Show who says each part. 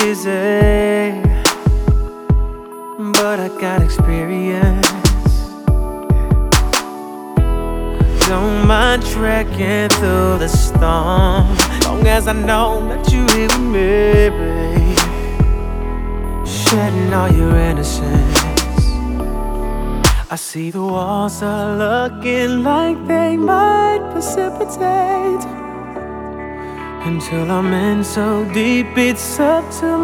Speaker 1: easy, but I got experience. Don't mind trekking through the storm, long as I know that you here with me, babe. Shedding all your innocence. I see the walls are looking like they might precipitate, until I'm in so deep it's up to